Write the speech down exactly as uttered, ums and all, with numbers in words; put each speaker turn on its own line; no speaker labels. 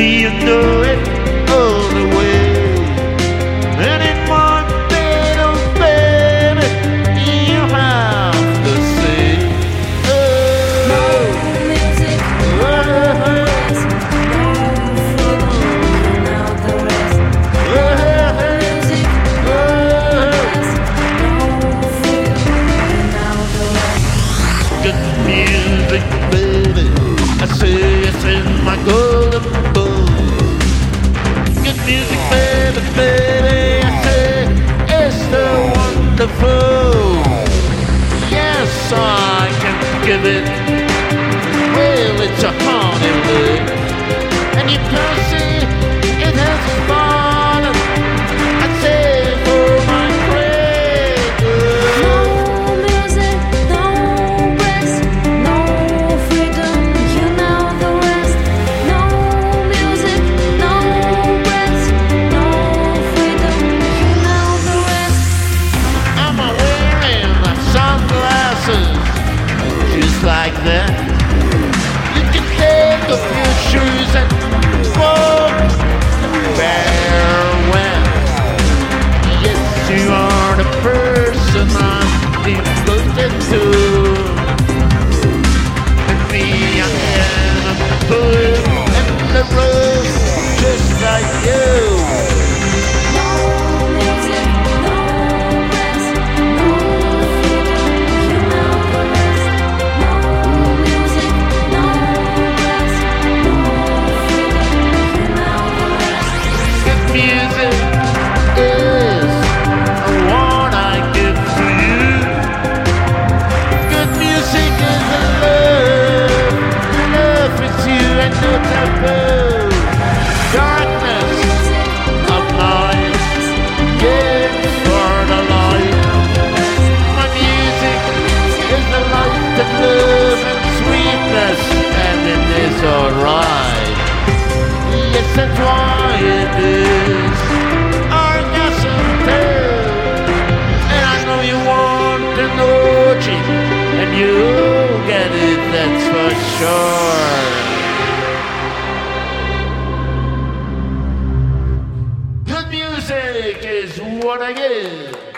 you know it all the way. And in one little baby, you have to say, oh,
No music, no rest, no freedom, now the rest. No music, no rest, no freedom, now the rest.
good music, baby. I say it's in my golden bowl. Good music, baby, baby. I say it's so wonderful. Yes, I can give it. Well, it's a Hollywood, and you can see it has fallen. I say for my cradle.
No music, no rest, no freedom, you know the rest. No music, no rest, no freedom, you know the rest.
I'm wearing my sunglasses just like that. You can take off your shoes and walk farewell. Yes, you are the person I'm devoted to. And me, I am a poet in the road, just like you.
No music, no rest, no freedom, you know the rest. No music, no rest, no freedom, you know the rest.
Good music is what I give to you. Good music is a love, love with you and no taboo. Darkness of night, yeah, for the light. My music is the light of love and sweetness, and it is alright. Yes, that's why it is orgasm too. And I know you want an orgy, and you'll get it, that's for sure. Good music is what I give.